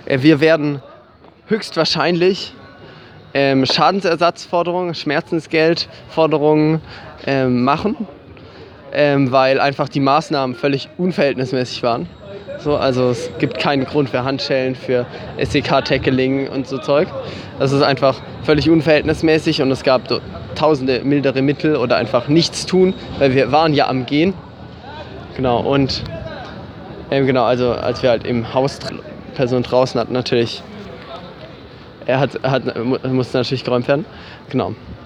Wir werden höchstwahrscheinlich Schadensersatzforderungen, Schmerzensgeldforderungen machen, weil einfach die Maßnahmen völlig unverhältnismäßig waren. So, also es gibt keinen Grund für Handschellen, für SEK-Tackling und so Zeug. Das ist einfach völlig unverhältnismäßig und es gab so tausende mildere Mittel oder einfach nichts tun, weil wir waren ja am Gehen. Genau, und also als wir halt im Haus Person draußen hatten, natürlich, musste natürlich geräumt werden. Genau.